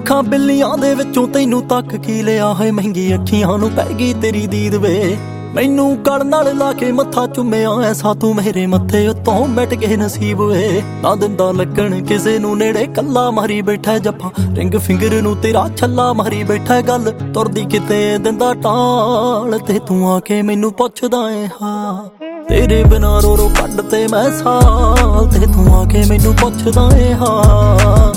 ਲੱਖਾਂ ਬਿੱਲੀਆਂ ਦੇ ਵਿੱਚੋਂ ਤੈਨੂੰ ਤੱਕ ਕੀ ਲਿਆ ਹੈ ਮਹਿੰਗੀ ਅੱਖੀਆਂ ਨੂੰ ਪੈ ਗਈ ਤੇਰੀ ਦੀਦ ਵੇ ਮੈਨੂੰ ਗਲ ਨਾਲ ਲਾ ਕੇ ਮੱਥਾ ਚੁੰਮਿਆ ਐਸਾ ਤੂੰ ਮੇਰੇ ਮੱਥੇ ਉੱਤੋਂ ਮਿਟ ਗਏ ਨਸੀਬ ਵੇ ਨਾ ਦਿੰਦਾ ਲੱਗਣ ਕਿਸੇ ਨੂੰ ਨੇੜੇ ਕੱਲਾ ਮਾਰੀ ਬੈਠਾ ਜੱਫਾ ਰਿੰਗ ਫਿੰਗਰ ਨੂੰ ਤੇਰਾ ਛੱਲਾ ਮਾਰੀ ਬੈਠਾ ਗੱਲ ਤੁਰਦੀ ਕਿਤੇ ਦਿੰਦਾ ਟਾਲ ਤੇ ਤੂੰ ਆ ਕੇ ਮੈਨੂੰ ਪੁੱਛਦਾ ਏ ਹਾਂ ਤੇਰੇ ਬਿਨਾਂ ਰੋ ਰੋ ਕੱਢ ਤੇ ਮੈਂ ਸਾਲ ਤੇ ਤੂੰ ਆ ਕੇ ਮੈਨੂੰ ਪੁੱਛਦਾ ਏ ਹਾਂ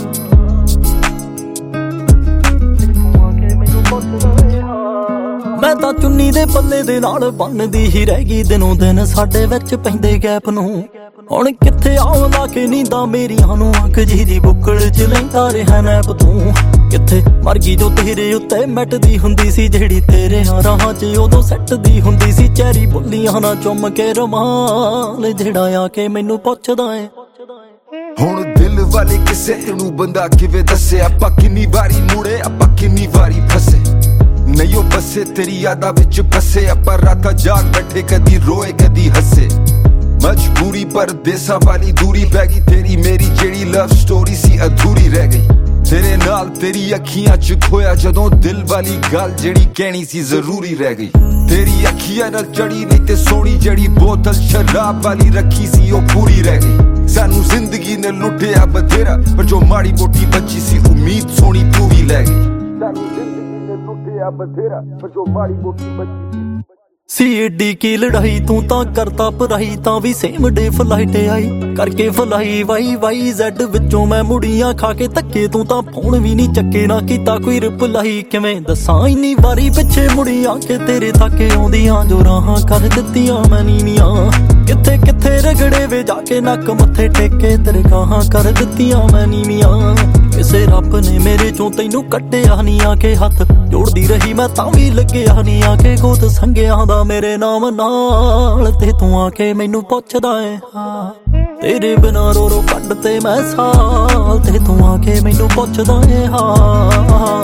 ਮੈਂ ਤਾਂ ਚੁੰਨੀ ਦੇ ਪੱਲੇ ਦੇ ਨਾਲ ਬਣਦੀ ਹੀ ਰਹਿ ਗਈ ਦਿਨੋਂ ਦਿਨ ਸਾਡੇ ਵਿੱਚ ਪੈਂਦੇ ਗੈਪ ਨੂੰ ਹੁਣ ਕਿੱਥੇ ਆਉਂ ਲਾ ਕੇ ਨੀਂਦਾਂ ਮੇਰੀਆਂ ਨੂੰ ਅੱਖ ਜੀ ਦੀ ਬੁੱਕਲ ਚ ਲੈਂਦਾ ਰਿਹਾ ਨੈਪ ਤੂੰ ਕਿੱਥੇ ਮਰ ਗਈ ਜੋ ਤੇਰੇ ਉੱਤੇ ਮਿਟਦੀ ਹੁੰਦੀ ਸੀ ਜਿਹੜੀ ਤੇਰੇ ਰਾਹਾਂ 'ਚ ਉਦੋਂ ਸੱਟਦੀ ਹੁੰਦੀ ਸੀ ਚੈਰੀ ਬੁੱਲੀਆਂ ਨਾਲ ਚੁੰਮ ਕੇ ਰੁਮਾਲ ਜਿਹੜਾ ਆ ਕੇ ਮੈਨੂੰ ਪੁੱਛਦਾ ਏ ਹੁਣ ਦਿਲ ਵਾਲੇ ਕਿਸੇ ਨੂੰ ਬੰਦਾ ਕਿਵੇਂ ਦੱਸੇ ਆਪਾਂ ਕਿੰਨੀ ਵਾਰੀ ਮੁੜੇ ਆਪਾਂ ਕਿੰਨੀ ਵਾਰੀ ਫਸੇ ਨਹੀਂ ਉਹ ਬਸੇ ਤੇਰੀ ਯਾਦਾਂ ਵਿੱਚ ਫਸੇ ਆਪਾਂ ਰਾਤਾਂ ਜਾਗ ਬੈਠੇ ਕਦੀ ਰੋਏ ਕਦੀ ਹੱਸੇ ਮਜਬੂਰੀ ਪਰਦੇਸਾਂ ਵਾਲੀ ਦੂਰੀ ਪੈ ਗਈ ਤੇਰੀ ਮੇਰੀ ਜਿਹੜੀ ਲਵ ਸਟੋਰੀ ਸੀ ਅਧੂਰੀ ਰਹਿ ਗਈ ਤੇਰੇ ਨਾਲ ਤੇਰੀ ਅੱਖੀਆਂ 'ਚ ਖੋਇਆ ਜਦੋਂ ਦਿਲ ਵਾਲੀ ਗੱਲ ਜਿਹੜੀ ਕਹਿਣੀ ਸੀ ਜ਼ਰੂਰੀ ਰਹਿ ਗਈ ਤੇਰੀ ਅੱਖੀਆਂ ਨਾਲ ਚੜੀ ਨਹੀਂ ਤੇ ਸੋਹਣੀ ਜਿਹੜੀ ਬੋਤਲ ਸ਼ਰਾਬ ਵਾਲੀ ਰੱਖੀ ਸੀ ਉਹ ਪੂਰੀ ਰਹਿ ਗਈ ਸਾਨੂੰ ਜ਼ਿੰਦਗੀ ਨੇ ਲੁੱਟਿਆ ਬਥੇਰਾ ਪਰ ਜੋ ਮਾੜੀ ਮੋਟੀ ਬੱਚੀ ਸੀ ਉਮੀਦ ਸੋਹਣੀ ਤੂੰ ਵੀ ਲੈ ਗਈ ਸਾਨੂੰ ਜ਼ਿੰਦਗੀ ਨੇ ਲੁੱਟਿਆ ਬਥੇਰਾ ਪਰ ਜੋ ਮਾੜੀ ਮੋਟੀ ਬੱਚੀ ਸੀ ਏਡੀ ਕੀ ਲੜਾਈ ਤੂੰ ਤਾਂ ਕਰਤਾ ਪਰਾਈ ਤਾਂ ਵੀ ਸੇਮ ਡੇ ਫਲਾਈਟ ਆਈ ਕਰਕੇ ਫਲਾਈ ਵਾਈ ਜ਼ੈਡ ਵਿੱਚੋਂ ਮੈਂ ਮੁੜੀਆਂ ਖਾ ਕੇ ਧੱਕੇ ਤੂੰ ਤਾਂ ਫੋਨ ਵੀ ਨਹੀਂ ਚੱਕੇ ਨਾ ਕੀਤਾ ਕੋਈ ਰਿਪਲਾਈ ਕਿਵੇਂ ਦੱਸਾਂ ਇੰਨੀ ਵਾਰੀ ਪਿੱਛੇ ਮੁੜੀਆਂ ਕਿ ਤੇਰੇ ਤੱਕ ਆਉਂਦੀਆਂ ਜੋ ਰਾਹਾਂ ਕਰ ਦਿੱਤੀਆਂ ਮੈਂ ਨੀਵੀਆਂ ਕਿੱਥੇ ਕਿੱਥੇ ਰਗੜੇ ਵੇ ਜਾ ਕੇ ਨੱਕ ਮੱਥੇ ਟੇਕੇ ਤੇਰੇ ਗਾਹਾਂ ਕਰ ਦਿੱਤੀਆਂ ਮੈਂ ਨੀਵੀਆਂ ਕਿਸੇ ਰੱਬ ਨੇ ਮੇਰੇ ਚੋਂ ਤੈਨੂੰ ਕੱਢਿਆ ਨਹੀਂ ਆ ਕੇ ਹੱਥ ਜੋੜਦੀ ਰਹੀ ਮੈਂ ਤਾਂ ਵੀ ਲੱਗਿਆ ਨਹੀਂ ਆ ਕੇ ਗੋਤ ਸੰਗਿਆਂ ਦਾ ਮੇਰੇ ਨਾਮ ਨਾਲ ਤੇ ਤੂੰ ਆ ਕੇ ਮੈਨੂੰ ਪੁੱਛਦਾ ਏ ਹਾਂ ਤੇਰੇ ਬਿਨਾਂ ਰੋ ਰੋ ਕੱਢ ਤੇ ਮੈਂ ਸਾਲ ਤੇ ਤੂੰ ਆ ਕੇ ਮੈਨੂੰ ਪੁੱਛਦਾ ਏ ਹਾਂ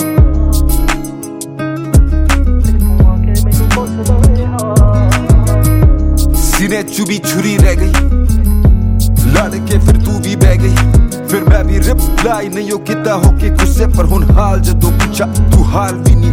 ਸੀਨੇ 'ਚ ਵੀ ਛੁਰੀ ਰਹਿ ਗਈ ਲੜ ਕੇ ਫਿਰ ਤੂੰ ਵੀ ਬਹਿ ਗਈ ਫਿਰ ਮੈਂ ਵੀ ਰਿਪਲਾਈ ਨਹੀਂ ਕੀਤਾ ਹੋ ਕੇ ਗੁੱਸੇ ਪਰ ਹੁਣ ਹਾਲ ਜਦੋਂ ਪੁੱਛਾ ਤੂੰ ਹਾਲ ਵੀ